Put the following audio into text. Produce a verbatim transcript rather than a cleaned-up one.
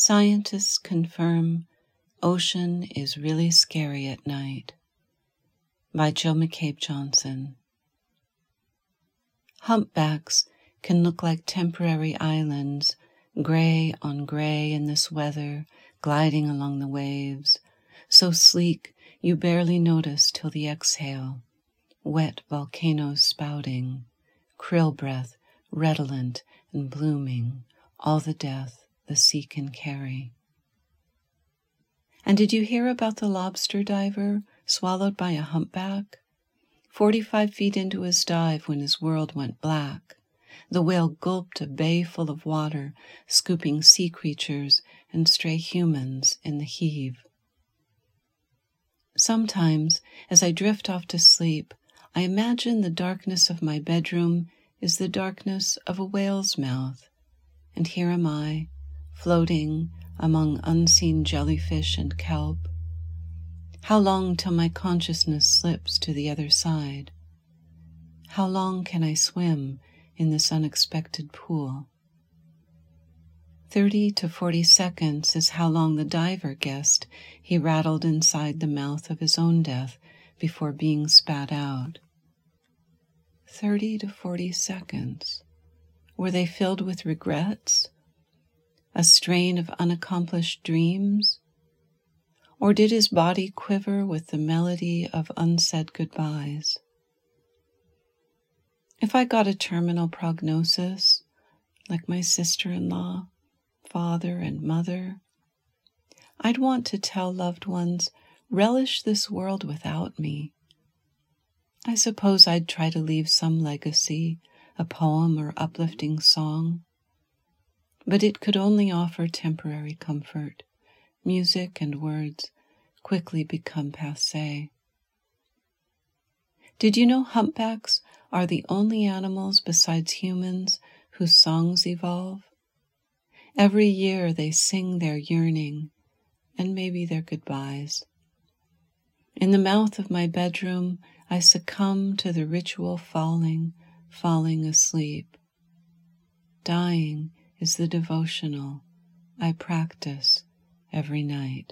Scientists confirm ocean is really scary at night. By Joe McCabe Johnson. Humpbacks can look like temporary islands, gray on gray in this weather, gliding along the waves, so sleek you barely notice till the exhale, wet volcanoes spouting, krill breath redolent and blooming, all the death the sea can carry. And did you hear about the lobster diver swallowed by a humpback? Forty-five feet into his dive when his world went black, the whale gulped a bay full of water, scooping sea creatures and stray humans in the heave. Sometimes, as I drift off to sleep, I imagine the darkness of my bedroom is the darkness of a whale's mouth, and here am I, floating among unseen jellyfish and kelp. How long till my consciousness slips to the other side? How long can I swim in this unexpected pool? Thirty to forty seconds is how long the diver guessed he rattled inside the mouth of his own death before being spat out. Thirty to forty seconds. Were they filled with regrets? A strain of unaccomplished dreams? Or did his body quiver with the melody of unsaid goodbyes? If I got a terminal prognosis, like my sister-in-law, father, and mother, I'd want to tell loved ones, relish this world without me. I suppose I'd try to leave some legacy, a poem or uplifting song. But it could only offer temporary comfort. Music and words quickly become passé. Did you know humpbacks are the only animals besides humans whose songs evolve? Every year they sing their yearning and maybe their goodbyes. In the mouth of my bedroom, I succumb to the ritual falling, falling asleep. Dying is the devotional I practice every night.